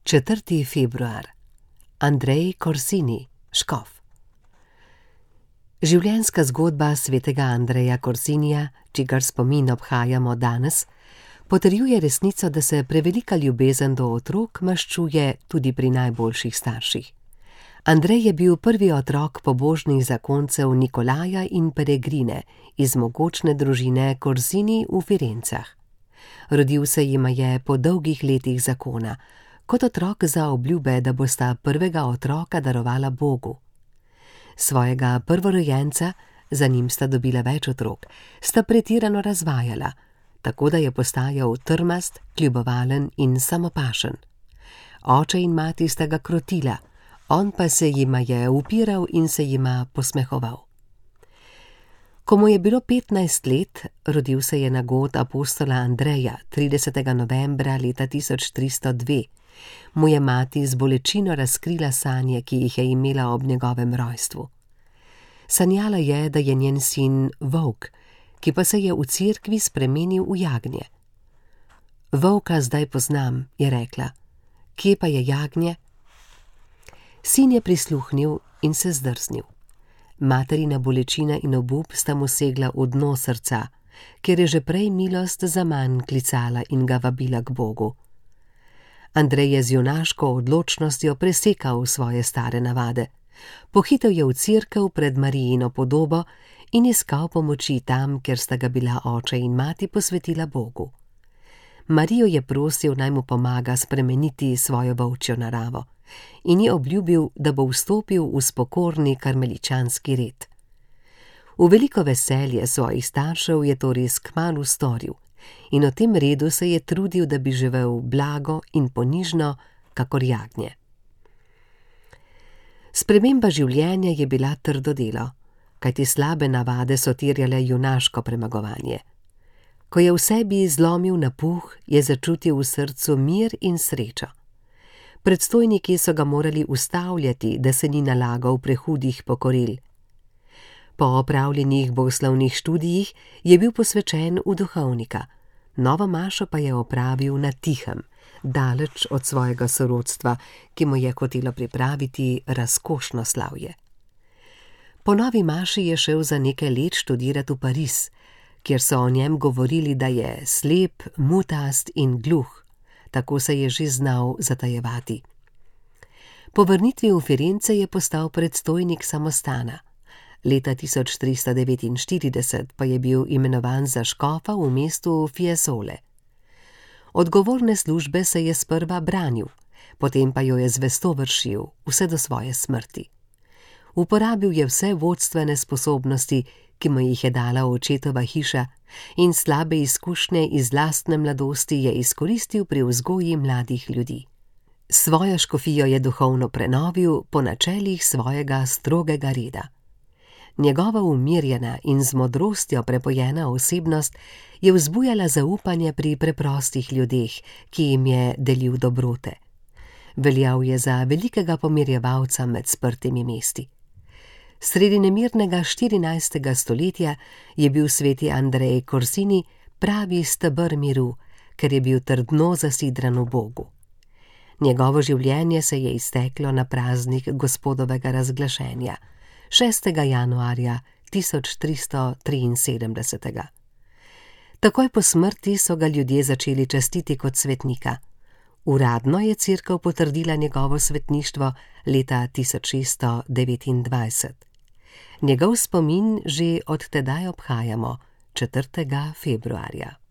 4. februar. Andrej Corsini, škof. Življenjska zgodba svetega Andreja Corsinija, čigar spomin obhajamo danes, potrjuje resnico, da se prevelika ljubezen do otrok maščuje tudi pri najboljših starših. Andrej je bil prvi otrok pobožnih zakoncev Nikolaja in Peregrine iz mogočne družine Corsini v Firencah. Rodil se jima je po dolgih letih zakona, kot otrok za obljube, da bosta prvega otroka darovala Bogu. Svojega prvorojenca, za njim sta dobila več otrok, sta pretirano razvajala, tako da je postajal trmast, kljubovalen in samopašen. Oče in mati sta ga krotila, on pa se jima je upiral in se jima posmehoval. Ko mu je bilo 15 let, rodil se je nagod apostola Andreja 30. novembra leta 1302, mu je mati z bolečino razkrila sanje, ki jih je imela ob njegovem rojstvu. Sanjala je, da je njen sin volk, ki pa se je v cerkvi spremenil v jagnje. Volka zdaj poznam, je rekla. Kje pa je jagnje? Sin je prisluhnil in se zdrznil. Materina bolečina in obup sta mu segla v dno srca, ker je že prej milost zaman klicala in ga vabila k Bogu. Andrej je z junaško odločnostjo presekal svoje stare navade. Pohitel je v cerkev pred Marijino podobo in iskal pomoči tam, kjer sta ga bila oče in mati posvetila Bogu. Marijo je prosil, naj mu pomaga spremeniti svojo volčjo naravo in ji obljubil, da bo vstopil v spokorni karmeličanski red. V veliko veselje svojih staršev je to res kmalu storil in v tem redu se je trudil, da bi živel blago in ponižno, kakor jagnje. Sprememba življenja je bila trdo delo, kajti slabe navade so terjale junaško premagovanje. Ko je v sebi zlomil napuh, je začutil v srcu mir in srečo. Predstojniki so ga morali ustavljati, da se ni nalagal prehudih pokoril. Po opravljenih bogoslovnih študijih je bil posvečen v duhovnika, novo mašo pa je opravil na tihem, daleč od svojega sorodstva, ki mu je hotelo pripraviti razkošno slavje. Po novi maši je šel za nekaj let študirati v Pariz, kjer so o njem govorili, da je slep, mutast in gluh, tako se je že znal zatajevati. Po vrnitvi v Firence je postal predstojnik samostana. Leta 1349 pa je bil imenovan za škofa v mestu Fiesole. Odgovorne službe se je sprva branil, potem pa jo je zvesto vršil, vse do svoje smrti. Uporabil je vse vodstvene sposobnosti, ki mu jih je dala očetova hiša, in slabe izkušnje iz lastne mladosti je izkoristil pri vzgoji mladih ljudi. Svojo škofijo je duhovno prenovil po načelih svojega strogega reda. Njegova umirjena in z modrostjo prepojena osebnost je vzbujala zaupanje pri preprostih ljudeh, ki jim je delil dobrote. Veljal je za velikega pomirjevalca med sprtimi mesti. Sredi nemirnega 14. stoletja je bil sveti Andrej Corsini pravi steber miru, ker je bil trdno zasidran v Bogu. Njegovo življenje se je izteklo na praznik Gospodovega razglašenja, 6. januarja 1373. Takoj po smrti so ga ljudje začeli častiti kot svetnika. Uradno je cerkev potrdila njegovo svetništvo leta 1629. Njegov spomin že od tedaj obhajamo 4. februarja.